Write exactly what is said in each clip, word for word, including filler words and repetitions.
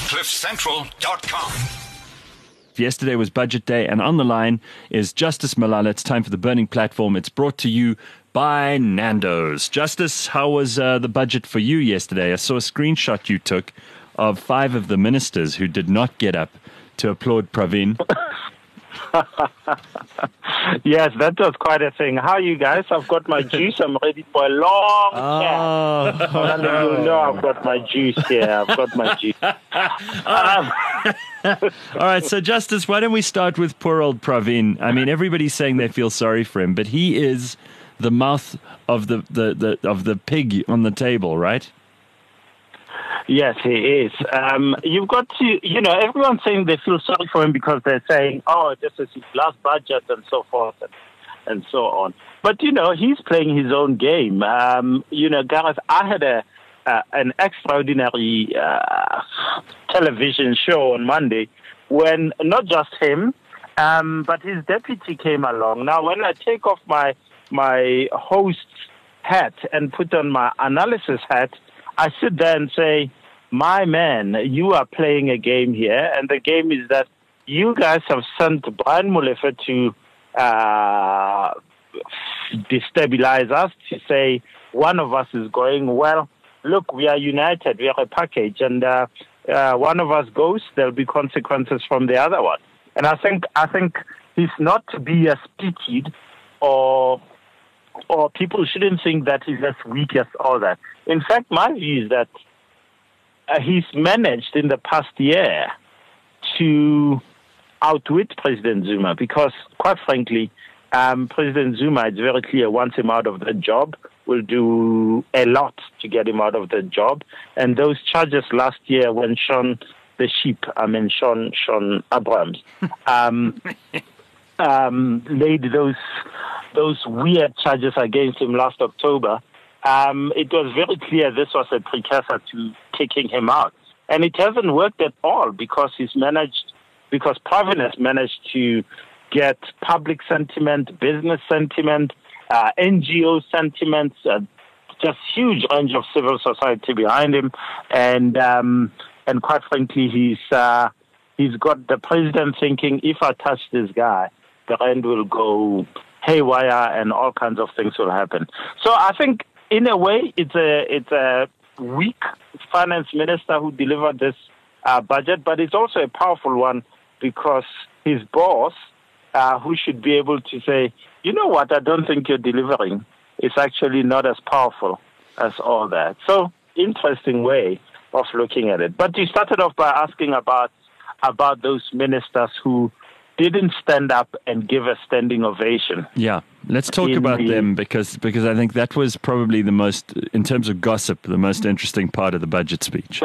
cliff central dot com. Yesterday was budget day, and on the line is Justice Malala. It's time for the Burning Platform. It's brought to you by Nando's. Justice, how was uh, the budget for you yesterday? I saw a screenshot you took of five of the ministers who did not get up to applaud Pravin. Yes, that was quite a thing. How are you guys? I've got my juice. I'm ready for a long oh, chat. Oh, no. You know I've got my juice here. I've got my juice. um, All right, so Justice, why don't we start with poor old Pravin? I mean, everybody's saying they feel sorry for him, but he is the mouth of the, the, the of the pig on the table, right? Yes, he is. Um, you've got to, you know, everyone's saying they feel sorry for him because they're saying, oh, this is his last budget and so forth and, and so on. But, you know, he's playing his own game. Um, you know, Gareth, I had a uh, an extraordinary uh, television show on Monday when not just him, um, but his deputy came along. Now, when I take off my, my host's hat and put on my analysis hat, I sit there and say, my man, you are playing a game here, and the game is that you guys have sent Brian Molefe to uh, destabilize us, to say one of us is going, well, look, we are united, we are a package, and uh, uh, one of us goes, there'll be consequences from the other one. And I think I think he's not to be as pitied, or or people shouldn't think that he's as weak as all that. In fact, my view is that uh, he's managed in the past year to outwit President Zuma because, quite frankly, um, President Zuma, it's very clear, wants him out of the job, will do a lot to get him out of the job. And those charges last year when Sean, the sheep, I mean, Sean, Sean Abrams, um, um, laid those those weird charges against him last October, um, it was very clear this was a precursor to kicking him out. And it hasn't worked at all because he's managed, because Pravin has managed to get public sentiment, business sentiment, uh, N G O sentiments, uh, just huge range of civil society behind him. And um, and quite frankly, he's uh, he's got the president thinking, if I touch this guy, the rand will go haywire and all kinds of things will happen. So I think, in a way, it's a it's a weak finance minister who delivered this uh, budget, but it's also a powerful one because his boss, uh, who should be able to say, you know what, I don't think you're delivering, is actually not as powerful as all that. So, interesting way of looking at it. But you started off by asking about about those ministers who didn't stand up and give a standing ovation. Yeah, let's talk about the, them because because I think that was probably the most, in terms of gossip, the most interesting part of the budget speech.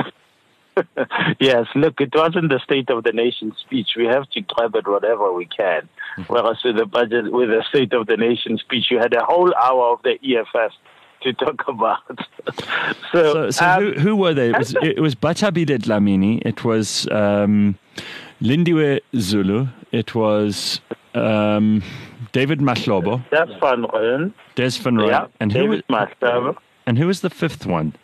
Yes, look, it wasn't the State of the Nation speech. We have to grab it whatever we can. Mm-hmm. Whereas with the budget, with the State of the Nation speech, you had a whole hour of the E F S to talk about. so, so, so um, who, who were they? It was, it was Bathabile Dlamini. It was um, Lindiwe Zulu. It was um, David Mahlobo. Des van Rooyen. Des van Rooyen. Yeah, and David who, Mahlobo. And who was the fifth one?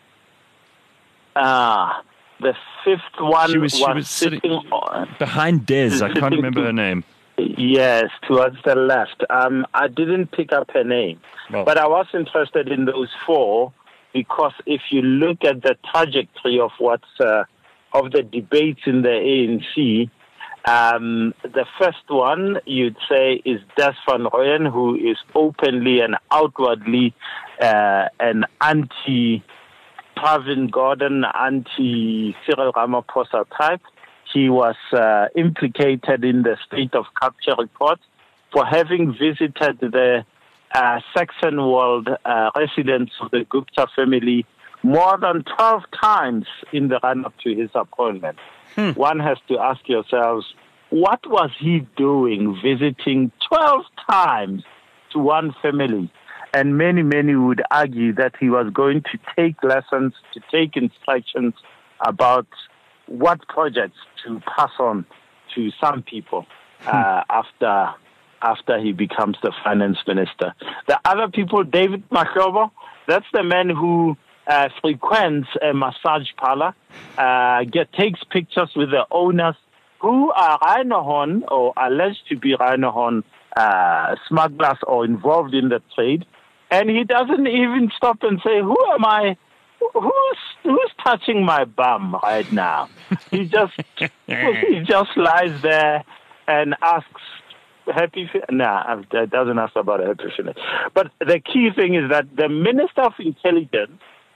Ah, the fifth one she was, was, she was sitting, sitting on, behind Des. I can't remember her name. Yes, towards the left. Um, I didn't pick up her name. Oh. But I was interested in those four because if you look at the trajectory of what's uh, of the debates in the A N C, Um, the first one you'd say is Des van Rooyen, who is openly and outwardly uh, an anti-Pravin Gordhan, anti-Cyril Ramaphosa type. He was uh, implicated in the state of capture report for having visited the uh, Saxon World uh, residence of the Gupta family more than twelve times in the run-up to his appointment. Hmm. One has to ask yourselves, what was he doing visiting twelve times to one family? And many, many would argue that he was going to take lessons, to take instructions about what projects to pass on to some people uh, hmm. after after he becomes the finance minister. The other people, David Mahlobo, that's the man who uh, frequents a massage parlor, uh, get, takes pictures with the owners who are rhino horn or alleged to be rhino horn uh, smugglers or involved in the trade. And he doesn't even stop and say, who am I? Who's who's touching my bum right now? He just he just lies there and asks, happy fi-? Nah, it doesn't ask about a happy finish. But the key thing is that the Minister of Intelligence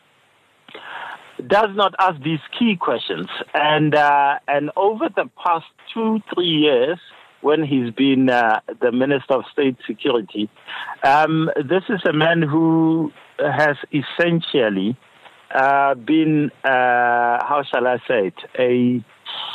does not ask these key questions. And uh, and over the past two, three years, when he's been uh, the Minister of State Security, um, this is a man who has essentially uh, been, uh, how shall I say it, a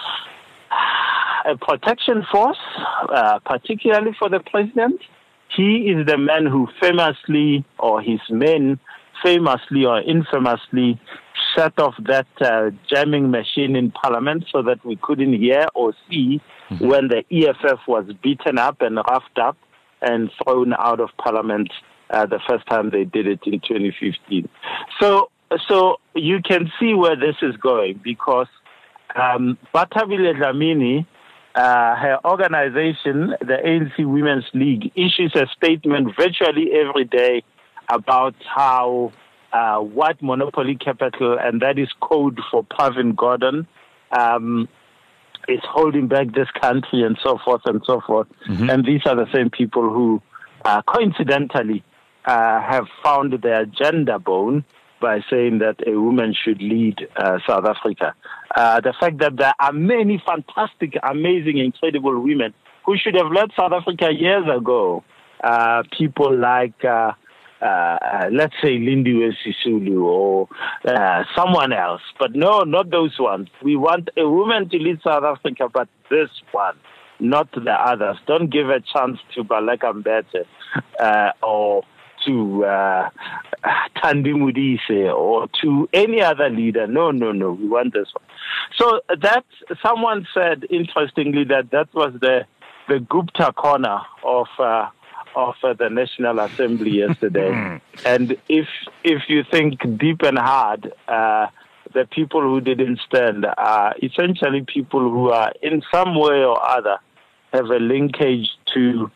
a protection force, uh, particularly for the president. He is the man who famously, or his men famously or infamously, set off that uh, jamming machine in Parliament so that we couldn't hear or see mm-hmm. when the E F F was beaten up and roughed up and thrown out of Parliament uh, the first time they did it in twenty fifteen. So, so you can see where this is going, because um, Bathabile Dlamini, uh, her organization, the A N C Women's League, issues a statement virtually every day about how uh, white monopoly capital, and that is code for Pravin Gordhan, um, is holding back this country and so forth and so forth. Mm-hmm. And these are the same people who uh, coincidentally uh, have found their gender bone by saying that a woman should lead uh, South Africa. Uh, the fact that there are many fantastic, amazing, incredible women who should have led South Africa years ago. Uh, people like, uh, uh, let's say, Lindiwe Sisulu or uh, someone else. But no, not those ones. We want a woman to lead South Africa, but this one, not the others. Don't give a chance to Baleka Mbete uh, or to uh, Thandi Modise or to any other leader. No, no, no. We want this one. So that someone said, interestingly, that that was the the Gupta corner of uh, of uh, the National Assembly yesterday. And if if you think deep and hard, uh, the people who didn't stand are essentially people who are in some way or other have a linkage to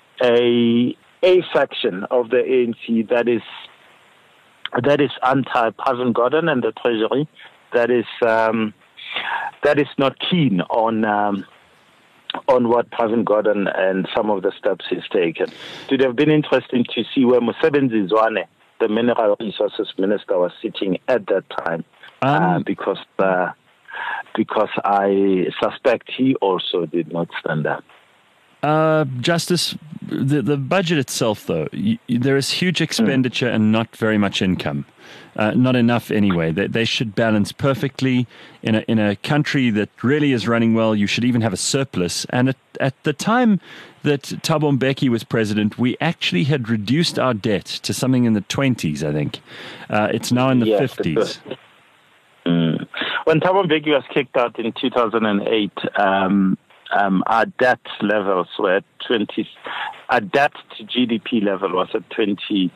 a a faction of the A N C that is that is anti-Pravin Gordhan and the Treasury, that is um, that is not keen on um, on what Pravin Gordhan and some of the steps he's taken. It would have been interesting to see where Mosebenzi Zwane, the Mineral Resources Minister, was sitting at that time, um, uh, because uh, because I suspect he also did not stand up. Uh, Justice, the, the budget itself, though, y- there is huge expenditure mm. and not very much income. Uh, not enough anyway. They, they should balance perfectly. In a, in a country that really is running well, you should even have a surplus. And at, at the time that Thabo Mbeki was president, we actually had reduced our debt to something in the twenties, I think. Uh, it's now in the yes, fifties. Mm. When Thabo Mbeki was kicked out in two thousand eight, um, Um, our debt levels were at twenty. Our debt to G D P level was at twenty-seven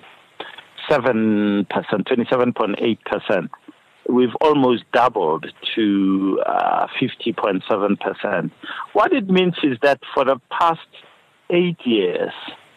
percent, twenty-seven point eight percent. We've almost doubled to uh, fifty point seven percent. What it means is that for the past eight years,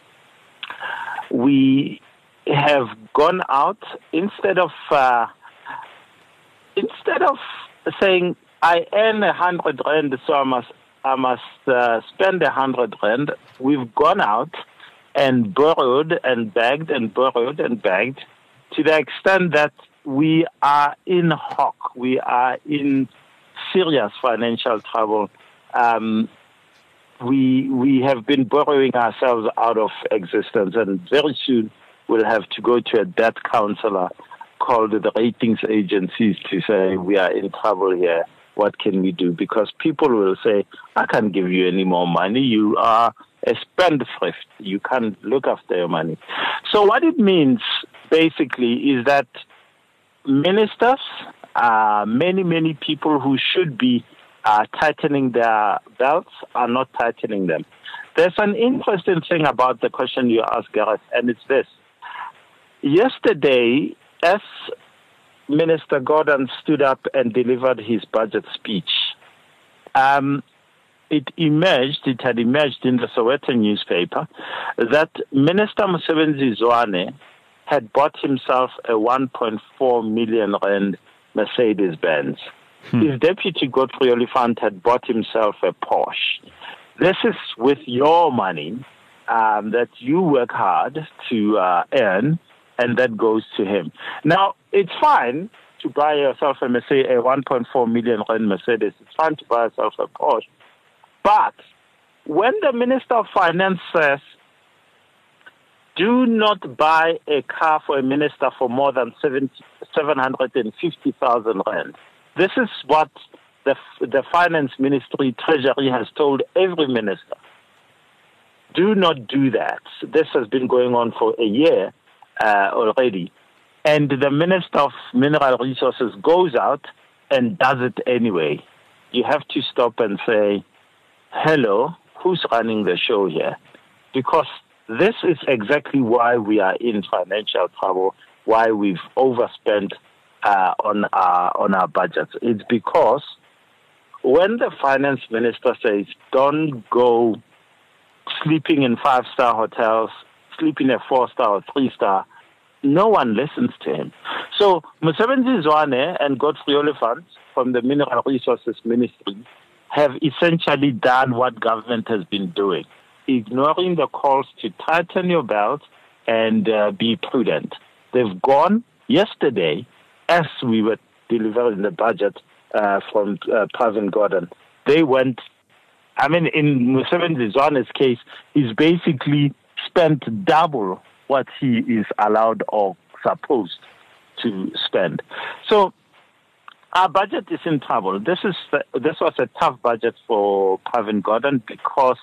we have gone out instead of uh, instead of saying I earn a hundred rand, so I must. I must uh, spend a hundred rand. We've gone out and borrowed and begged and borrowed and begged to the extent that we are in hock. We are in serious financial trouble. Um, we we have been borrowing ourselves out of existence, and very soon we'll have to go to a debt counselor called the ratings agencies to say we are in trouble here. What can we do? Because people will say, I can't give you any more money. You are a spendthrift. You can't look after your money. So what it means, basically, is that ministers, uh, many, many people who should be uh, tightening their belts are not tightening them. There's an interesting thing about the question you asked, Gareth, and it's this. Yesterday, as Minister Gordhan stood up and delivered his budget speech, um, it emerged, it had emerged in the Sowetan newspaper that Minister Mosebenzi Zwane had bought himself a one point four million rand Mercedes-Benz. Hmm. His deputy, Godfrey Oliphant, had bought himself a Porsche. This is with your money um, that you work hard to uh, earn, and that goes to him. Now, it's fine to buy yourself a Mercedes, a one point four million rand Mercedes. It's fine to buy yourself a Porsche. But when the Minister of Finance says, do not buy a car for a minister for more than seven hundred fifty thousand rand. This is what the, the Finance Ministry, Treasury has told every minister. Do not do that. This has been going on for a year uh, already. And the Minister of Mineral Resources goes out and does it anyway. You have to stop and say, hello, who's running the show here? Because this is exactly why we are in financial trouble, why we've overspent uh, on our on our budgets. It's because when the finance minister says, don't go sleeping in five-star hotels, sleep in a four-star or three-star, no one listens to him. So Mosebenzi Zwane and Godfrey Oliphant from the Mineral Resources Ministry have essentially done what government has been doing, ignoring the calls to tighten your belt and uh, be prudent. They've gone yesterday, as we were delivering the budget uh, from uh, Pravin Gordhan. They went, I mean, in Mosebenzi Zwane's case, he's basically spent double what he is allowed or supposed to spend. So our budget is in trouble. This is this was a tough budget for Pravin Gordhan because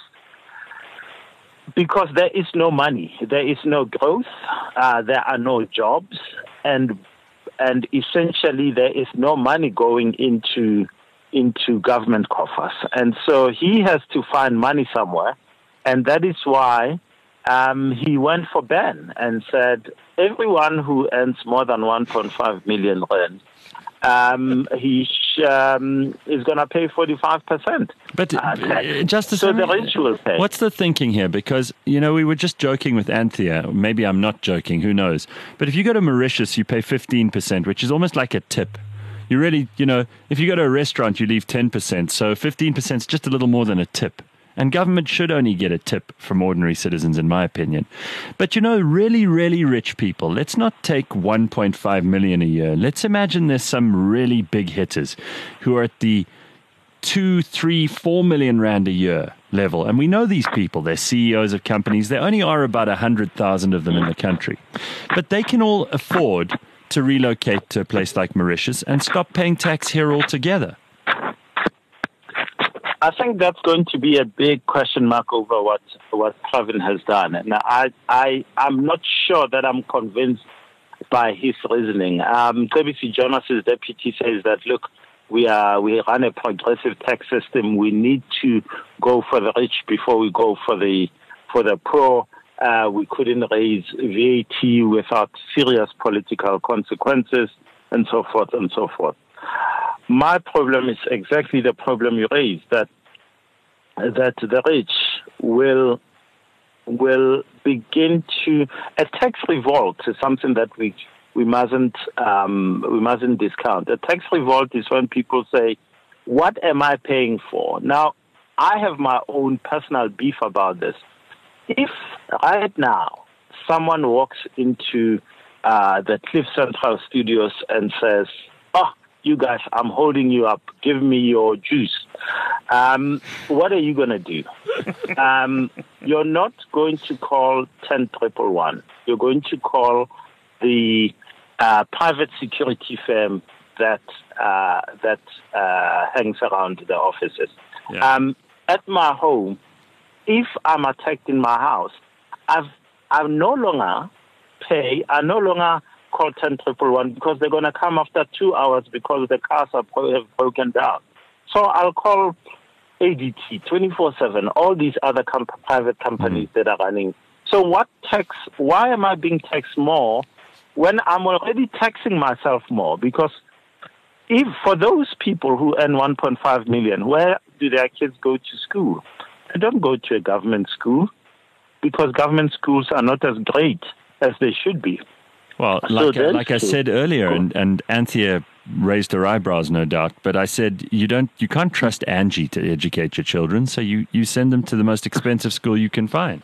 because there is no money, there is no growth, uh, there are no jobs, and and essentially there is no money going into into government coffers, and so he has to find money somewhere, and that is why um, he went for ban and said everyone who earns more than one point five million rand. Um, he sh- um, is going to pay forty-five percent. But, uh, Justice, so the rich will pay. What's the thinking here? Because, you know, we were just joking with Anthea. Maybe I'm not joking, who knows? But if you go to Mauritius, you pay fifteen percent, which is almost like a tip. You really, you know, if you go to a restaurant, you leave ten percent. So fifteen percent is just a little more than a tip. And government should only get a tip from ordinary citizens, in my opinion. But, you know, really, really rich people, let's not take one point five million a year. Let's imagine there's some really big hitters who are at the two, three, four million rand a year level. And we know these people. They're C E Os of companies. There only are about one hundred thousand of them in the country. But they can all afford to relocate to a place like Mauritius and stop paying tax here altogether. I think that's going to be a big question mark over what what Pravin has done. And I, I, I'm not sure that I'm convinced by his reasoning. Um, K B C Jonas's deputy says that, look, we are we run a progressive tax system. We need to go for the rich before we go for the for the poor. Uh, we couldn't raise V A T without serious political consequences, and so forth and so forth. My problem is exactly the problem you raised, that that the rich will will begin to a tax revolt is something that we we mustn't um, we mustn't discount. A tax revolt is when people say, "What am I paying for?" Now, I have my own personal beef about this. If right now someone walks into uh, the Cliff Central Studios and says, "Oh, you guys, I'm holding you up. Give me your juice." Um, what are you going to do? um, you're not going to call ten triple one. You're going to call the uh, private security firm that uh, that uh, hangs around the offices. Yeah. Um, at my home, if I'm attacked in my house, I've I no longer pay. I no longer call ten triple one because they're going to come after two hours because the cars are pro- broken down. So I'll call A D T twenty-four seven, all these other comp- private companies mm. that are running. So what tax, why am I being taxed more when I'm already taxing myself more, because if for those people who earn one point five million, where do their kids go to school? They don't go to a government school, because government schools are not as great as they should be. Well, So like, that's like I true. said earlier, and, and Anthea raised her eyebrows, no doubt, but I said you don't, you can't trust Angie to educate your children, so you, you send them to the most expensive school you can find.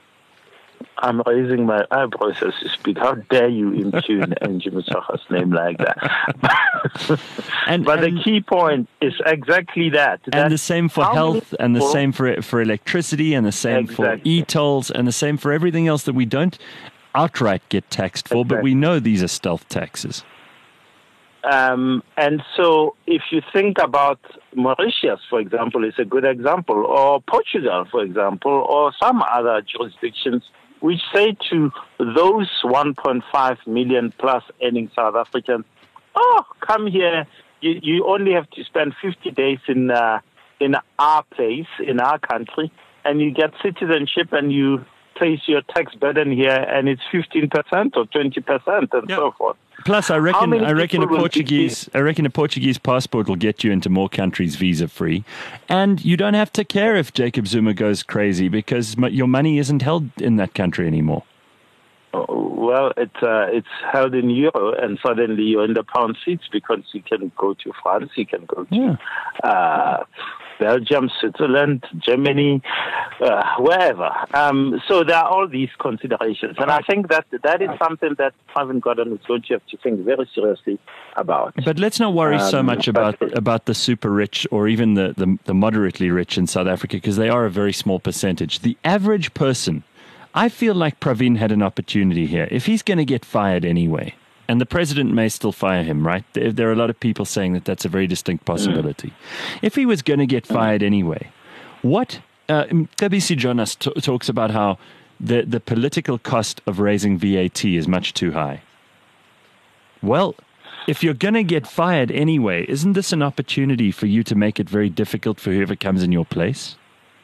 I'm raising my eyebrows as you speak. How dare you impugn Angie Motshekga's name like that? And, But and, the key point is exactly that. and that the same for how many health, and the people- same for for electricity, and the same for Exactly. e-tolls, and the same for everything else that we don't outright get taxed for, but we Exactly. know these are stealth taxes. Um, and so if you think about Mauritius, for example, is a good example, or Portugal, for example, or some other jurisdictions which say to those one point five million plus earning South Africans, oh, come here, you, you only have to spend fifty days in, uh, in our place, in our country, and you get citizenship and you place your tax burden here, and it's fifteen percent or twenty percent and Yeah. so forth. Plus, I How reckon many I reckon a people will Portuguese I reckon a Portuguese passport will get you into more countries visa free, and you don't have to care if Jacob Zuma goes crazy because m- your money isn't held in that country anymore. Oh, well, it's uh, it's held in euro, and suddenly you're in the pound seats because you can go to France, you can go to Yeah. uh, Belgium, Switzerland, Germany, uh, wherever. Um, so there are all these considerations, and I think that that is something that Pravin Gordhan is going to have to think very seriously about. But let's not worry so Um, much about but- about the super rich or even the, the, the moderately rich in South Africa, because they are a very small percentage. The average person, I feel like Pravin had an opportunity here. If he's going to get fired anyway, and the president may still fire him, right? There, there are a lot of people saying that that's a very distinct possibility. If he was going to get fired anyway, what uh, Mcebisi Jonas t- talks about how the, the political cost of raising V A T is much too high. Well, if you're going to get fired anyway, isn't this an opportunity for you to make it very difficult for whoever comes in your place?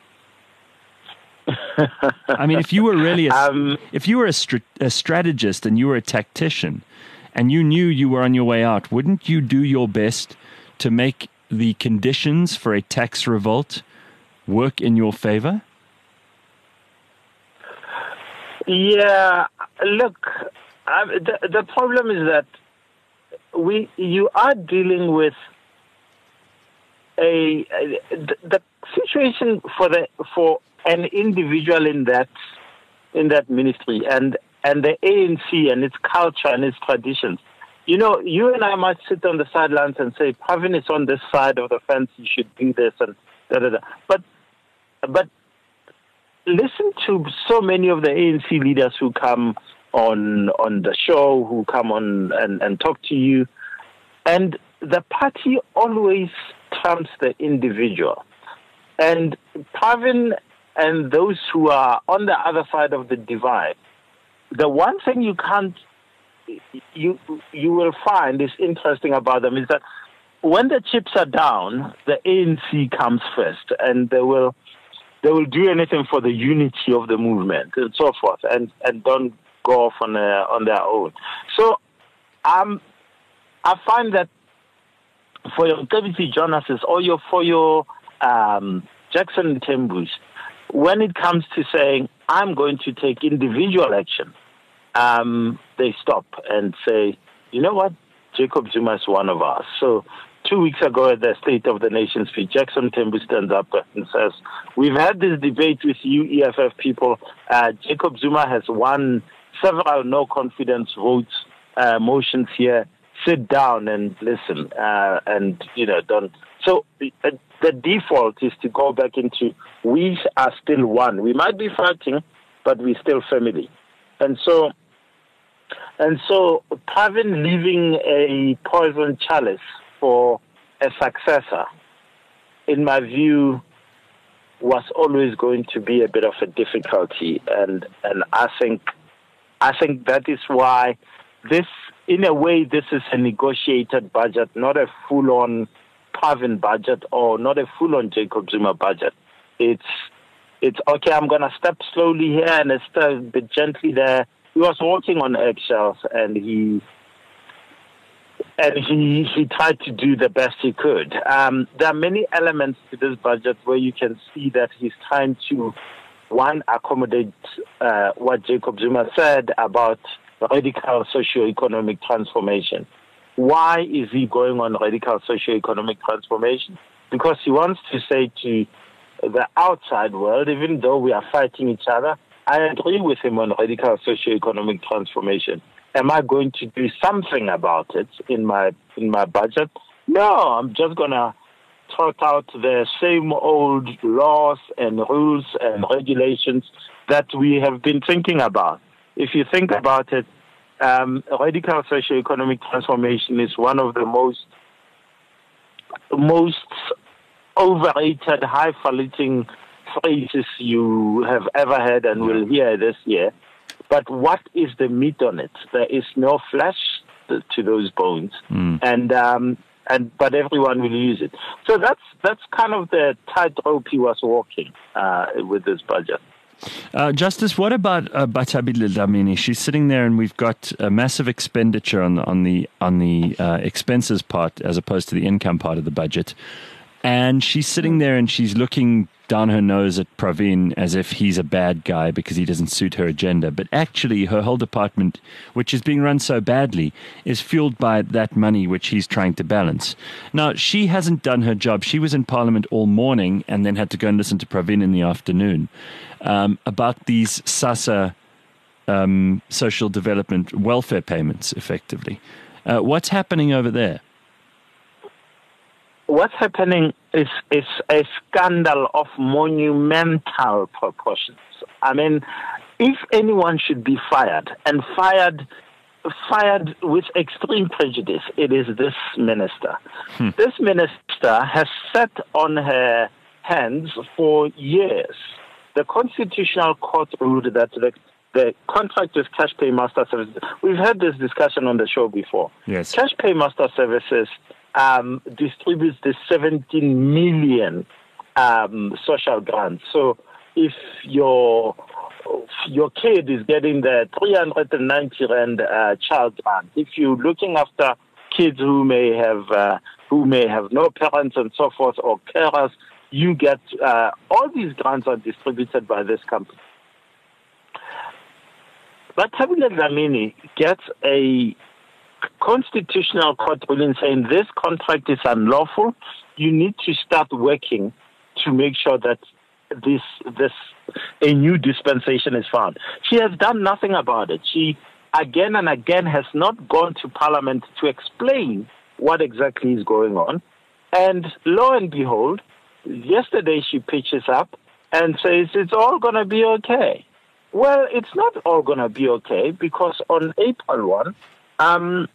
I mean, if you were really a, Um, if you were a, str- a strategist and you were a tactician and you knew you were on your way out, wouldn't you do your best to make the conditions for a tax revolt work in your favor? Yeah, look, um, the, the problem is that we you are dealing with a, a the, the situation for the for an individual in that in that ministry and and the A N C and its culture and its traditions. You know, you and I might sit on the sidelines and say, Pravin is on this side of the fence, you should do this and da da da. But but listen to so many of the A N C leaders who come on on the show, who come on and, and talk to you. And the party always trumps the individual. And Pravin and those who are on the other side of the divide, the one thing you can't, you you will find is interesting about them is that when the chips are down, the A N C comes first, and they will they will do anything for the unity of the movement and so forth, and, and don't go off on their, on their own. So um, I find that for your Mcebisi Jonas's or your for your um, Jackson Tembus, when it comes to saying, I'm going to take individual action, um, they stop and say, you know what, Jacob Zuma is one of us. So two weeks ago at the State of the Nation speech, Jackson Tembu stands up and says, we've had this debate with you E F F people. Uh, Jacob Zuma has won several no-confidence votes, uh, motions here. Sit down and listen uh, and, you know, don't. So uh, the default is to go back into, we are still one. We might be fighting, but we're still family. And so, and so Pravin leaving a poison chalice for a successor, in my view, was always going to be a bit of a difficulty. And, and I think, I think that is why this, in a way, this is a negotiated budget, not a full-on Pravin budget or not a full-on Jacob Zuma budget. It's, it's okay, I'm going to step slowly here and step a bit gently there, he was walking on eggshells, and he and he he tried to do the best he could. Um, there are many elements to this budget where you can see that he's trying to, one, accommodate uh, what Jacob Zuma said about radical socio-economic transformation. Why is he going on radical socio-economic transformation? Because he wants to say to the outside world, even though we are fighting each other, I agree with him on radical socio-economic transformation. Am I going to do something about it in my in my budget? No, I'm just going to trot out the same old laws and rules and regulations that we have been thinking about. If you think about it, um, radical socio-economic transformation is one of the most most overrated, highfalutin phrases you have ever heard and will hear this year. But what is the meat on it? There is no flesh to those bones, mm. and um, and but everyone will use it. So that's that's kind of the tightrope he was walking uh, with this budget. Uh, Justice, what about uh, Bathabile Dlamini? She's sitting there, and we've got a massive expenditure on the on the on the uh, expenses part as opposed to the income part of the budget. And she's sitting there and she's looking down her nose at Pravin as if he's a bad guy because he doesn't suit her agenda. But actually, her whole department, which is being run so badly, is fueled by that money which he's trying to balance. Now, she hasn't done her job. She was in Parliament all morning and then had to go and listen to Pravin in the afternoon um, about these SASSA um, social development welfare payments, effectively. Uh, what's happening over there? What's happening is, is a scandal of monumental proportions. I mean, if anyone should be fired, and fired fired with extreme prejudice, it is this minister. Hmm. This minister has sat on her hands for years. The Constitutional Court ruled that the, the contract with Cash Pay Master Services, we've had this discussion on the show before. Yes. Cash Pay Master Services Um, distributes the seventeen million um, social grants. So if your your kid is getting the three hundred ninety rand uh, child grant, if you're looking after kids who may have uh, who may have no parents and so forth or carers, you get uh, all these grants are distributed by this company. But Bathabile Dlamini gets a Constitutional Court ruling saying this contract is unlawful. You need to start working to make sure that this this a new dispensation is found. She has done nothing about it. She again and again has not gone to Parliament to explain what exactly is going on. And lo and behold, yesterday she pitches up and says it's all going to be okay. Well, it's not all going to be okay because on April first, Um,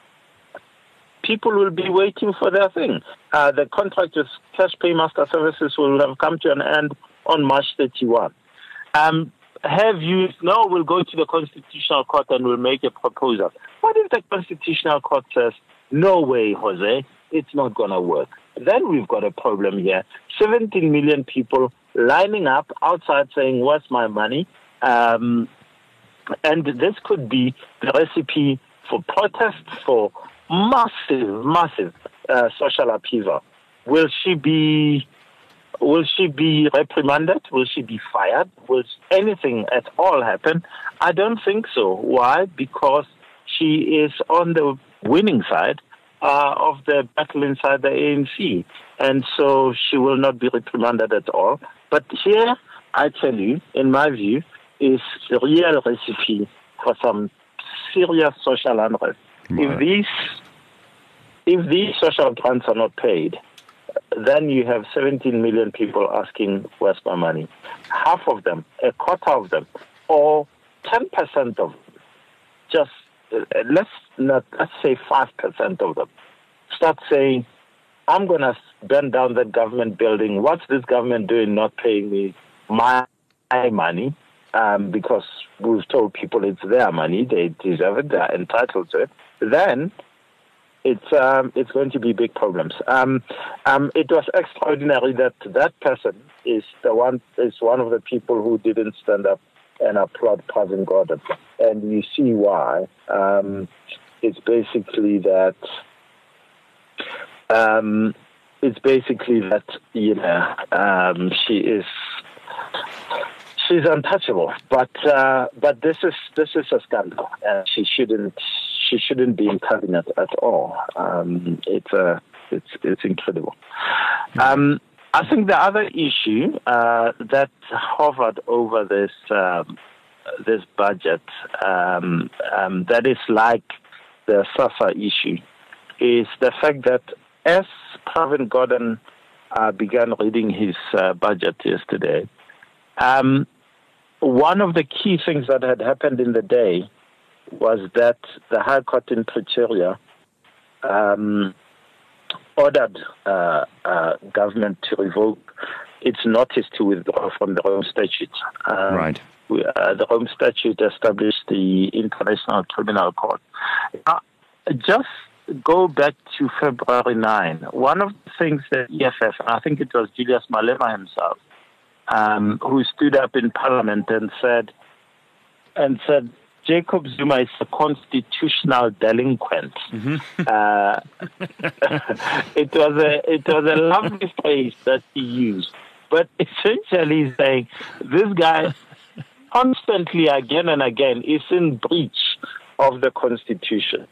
people will be waiting for their thing. Uh, the contract with Cash Pay Master Services will have come to an end on March thirty-first. Um, have you, no, we'll go to the Constitutional Court and we'll make a proposal. What if the Constitutional Court says, no way, Jose, it's not going to work? Then we've got a problem here. seventeen million people lining up outside saying, where's my money? Um, and this could be the recipe for protests, for massive, massive uh, social upheaval. Will she be? Will she be reprimanded? Will she be fired? Will anything at all happen? I don't think so. Why? Because she is on the winning side uh, of the battle inside the A N C, and so she will not be reprimanded at all. But here, I tell you, in my view, is the real recipe for some serious social unrest. Right. If these if these social grants are not paid, then you have seventeen million people asking, where's my money? Half of them, a quarter of them, or ten percent of them, just uh, let's not let's say five percent of them, start saying, I'm going to burn down that government building. What's this government doing not paying me my money? Um, because we've told people it's their money, they deserve it, they're entitled to it, then it's um, it's going to be big problems. Um, um, it was extraordinary that that person is the one is one of the people who didn't stand up and applaud Pravin Gordhan. and you see why. Um, it's basically that. Um, it's basically that you know um, she is she's untouchable, but uh, but this is this is a scandal, and she shouldn't she shouldn't be in cabinet at all. Um, it's a it's it's incredible. Um, I think the other issue uh, that hovered over this um, this budget um, um, that is like the SASSA issue is the fact that as Pravin Gordhan uh, began reading his uh, budget yesterday, um, one of the key things that had happened in the day was that the High Court in Pretoria um, ordered uh, uh, government to revoke its notice to withdraw from the Rome Statute. Um, right. We, uh, the Rome Statute established the International Criminal Court. Uh, just go back to February ninth. One of the things that E F F, and I think it was Julius Malema himself, um, who stood up in Parliament and said, and said, Jacob Zuma is a constitutional delinquent. Mm-hmm. uh, it was a it was a lovely phrase that he used, but essentially he's saying this guy constantly, again and again, is in breach of the Constitution.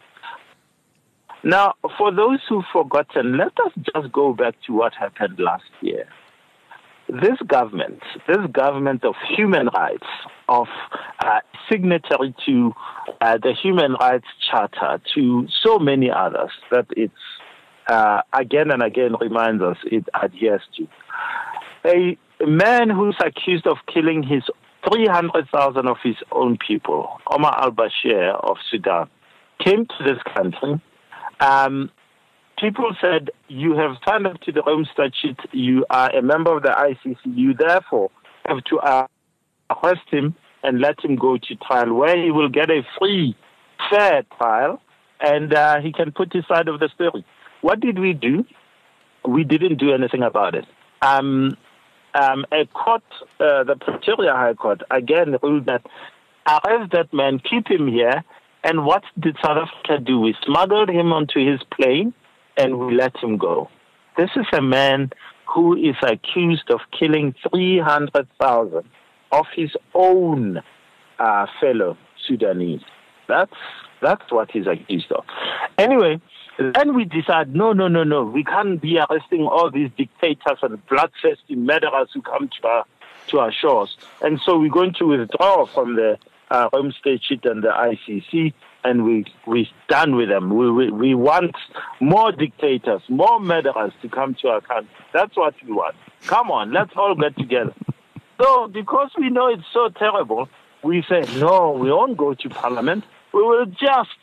Now, for those who've forgotten, let us just go back to what happened last year. This government, this government of human rights, of uh, signatory to uh, the Human Rights Charter, to so many others that it's uh, again and again reminds us it adheres to. A man who's accused of killing his three hundred thousand of his own people, Omar al-Bashir of Sudan, came to this country. Um, people said, you have signed up to the Rome Statute, you are a member of the I C C, you therefore have to uh, arrest him and let him go to trial, where he will get a free, fair trial, and uh, he can put his side of the story. What did we do? We didn't do anything about it. Um, um, a court, uh, the Pretoria High Court, again ruled that arrest that man, keep him here. And what did South Africa do? We smuggled him onto his plane and we let him go. This is a man who is accused of killing three hundred thousand of his own uh, fellow Sudanese. That's that's what he's accused of. Anyway, then we decide, no, no, no, no, we can't be arresting all these dictators and bloodthirsty murderers who come to our, to our shores. And so we're going to withdraw from the Uh, Rome Statute and the I C C, and we we're done with them. We, we we want more dictators, more murderers to come to our country. That's what we want. Come on, let's all get together. So, because we know it's so terrible, we say no. We won't go to Parliament. We will just,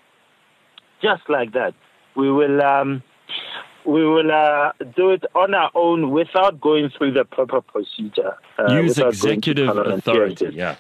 just like that. We will um, we will uh, do it on our own without going through the proper procedure. Uh, Use executive authority. Yeah.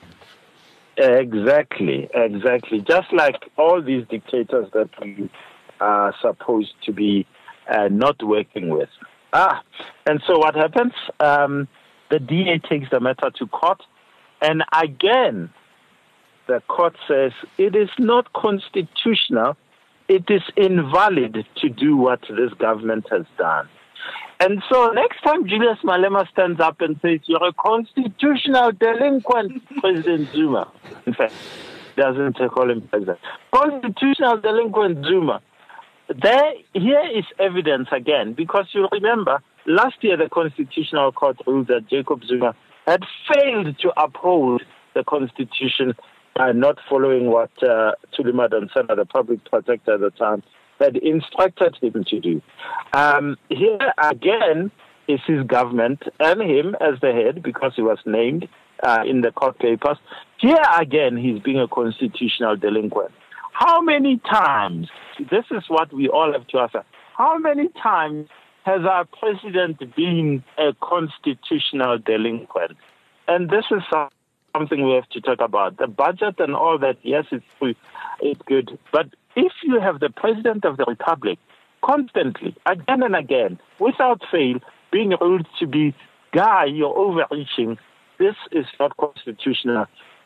Exactly, exactly. Just like all these dictators that we are supposed to be uh, not working with. Ah, and so what happens? Um, the D A takes the matter to court, and again, the court says it is not constitutional, it is invalid to do what this government has done. And so next time Julius Malema stands up and says, you're a constitutional delinquent, President Zuma. In fact, doesn't call him president. Constitutional delinquent Zuma. There, here is evidence again, because you remember, last year the Constitutional Court ruled that Jacob Zuma had failed to uphold the Constitution by not following what uh, Thuli Madonsela, the public protector at the time, had instructed him to do. Um, here again is his government and him as the head, because he was named uh, in the court papers. Here again, he's being a constitutional delinquent. How many times, this is what we all have to ask, how many times has our president been a constitutional delinquent? And this is something we have to talk about. The budget and all that, yes, it's, it's good, but if you have the President of the Republic constantly, again and again, without fail, being ruled to be, guy, you're overreaching, this is not constitutional.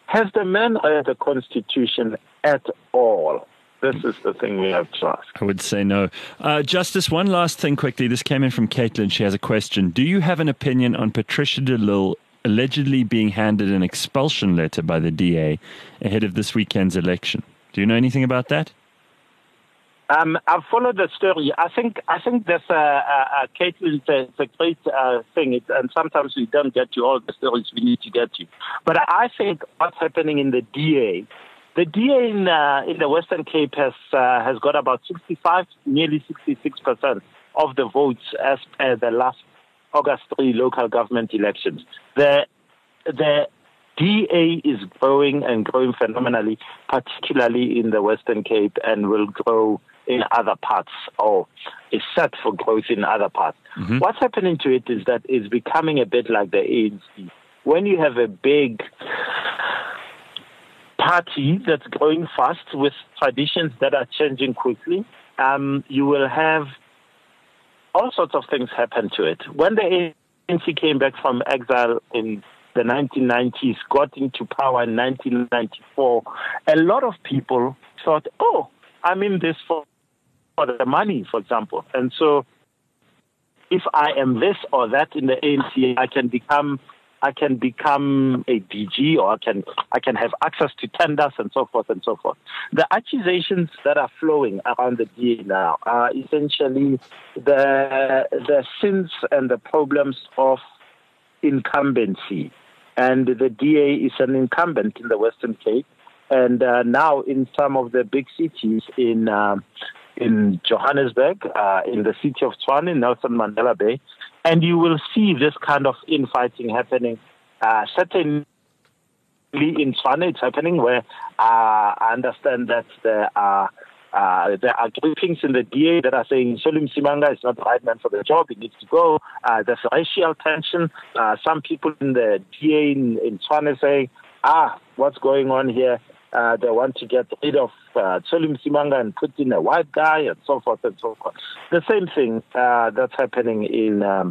Has the man read the Constitution at all? This is the thing we have to ask. I would say no. Uh, Justice, one last thing quickly. This came in from Caitlin. She has a question. Do you have an opinion on Patricia de Lille allegedly being handed an expulsion letter by the D A ahead of this weekend's election? Do you know anything about that? Um, I've followed the story. I think I think there's a, a, a Caitlin, it's a, it's a great uh, thing, it, and sometimes we don't get to all the stories we need to get to. But I think what's happening in the D A, the D A in uh, in the Western Cape has uh, has got about sixty-five, nearly sixty-six percent of the votes as per the last August third local government elections. The the D A is growing and growing phenomenally, particularly in the Western Cape, and will grow in other parts, or is set for growth in other parts. Mm-hmm. What's happening to it is that it's becoming a bit like the A N C. When you have a big party that's growing fast with traditions that are changing quickly, um, you will have all sorts of things happen to it. When the A N C came back from exile in the nineteen nineties, got into power in nineteen ninety-four, a lot of people thought, oh, I'm in this for, for the money, for example. And so if I am this or that in the A N C, I can become I can become a D G, or I can I can have access to tenders and so forth and so forth. The accusations that are flowing around the D A now are essentially the the sins and the problems of incumbency. And the D A is an incumbent in the Western Cape, and uh, now in some of the big cities in uh, in Johannesburg, uh, in the city of Tshwane, Nelson Mandela Bay, and you will see this kind of infighting happening. Uh, certainly in Tshwane, it's happening where uh, I understand that there are Uh, there are groupings in the D A that are saying Solly Msimanga is not the right man for the job, he needs to go. Uh, there's racial tension. Uh, some people in the D A in, in Tshwane say, ah, what's going on here? Uh, they want to get rid of uh, Solly Msimanga and put in a white guy and so forth and so forth. The same thing uh, that's happening in um,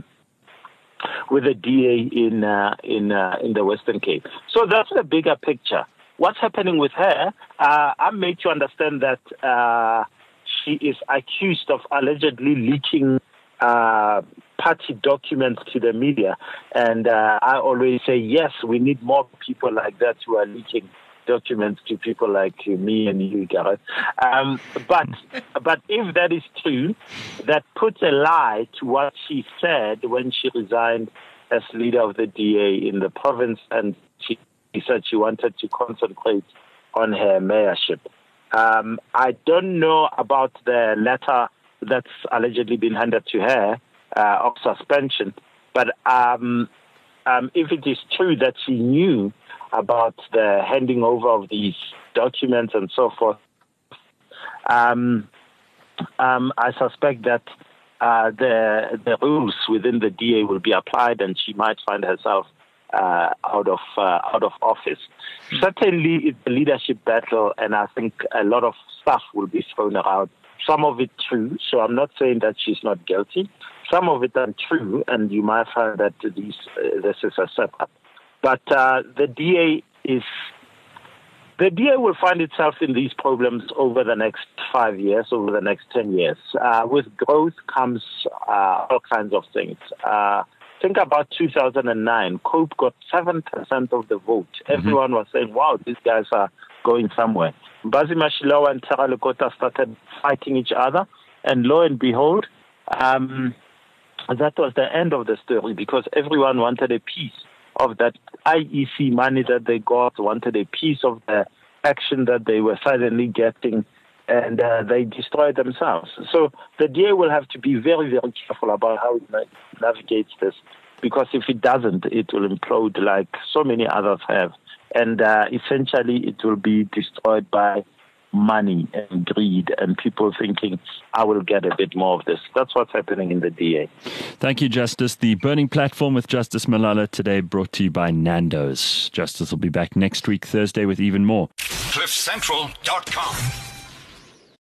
with the D A in uh, in uh, in the Western Cape. So that's the bigger picture. What's happening with her, uh, I'm made to understand that uh, she is accused of allegedly leaking uh, party documents to the media. And uh, I always say, yes, we need more people like that who are leaking documents to people like me and you, Gareth. Um, but, but if that is true, that puts a lie to what she said when she resigned as leader of the D A in the province, and she She said she wanted to concentrate on her mayorship. Um, I don't know about the letter that's allegedly been handed to her uh, of suspension, but um, um, if it is true that she knew about the handing over of these documents and so forth, um, um, I suspect that uh, the the rules within the D A will be applied, and she might find herself Uh, out of uh, out of office. Certainly, it's a leadership battle, and I think a lot of stuff will be thrown around. Some of it true, so I'm not saying that she's not guilty. Some of it untrue, and you might find that these uh, this is a setup. But uh, the D A is the D A will find itself in these problems over the next five years, over the next ten years. Uh, with growth comes uh, all kinds of things. Uh, Think about two thousand nine. Cope got seven percent of the vote. Mm-hmm. Everyone was saying, wow, these guys are going somewhere. Mbazi Mashilawa and Tara Lekota started fighting each other. And lo and behold, um, that was the end of the story, because everyone wanted a piece of that I E C money that they got, wanted a piece of the action that they were suddenly getting, and uh, they destroyed themselves. So the D A will have to be very, very careful about how it navigates this, because if it doesn't, it will implode like so many others have. And uh, essentially, it will be destroyed by money and greed and people thinking, I will get a bit more of this. That's what's happening in the D A. Thank you, Justice. The Burning Platform with Justice Malala today, brought to you by Nando's. Justice will be back next week, Thursday, with even more. cliff central dot com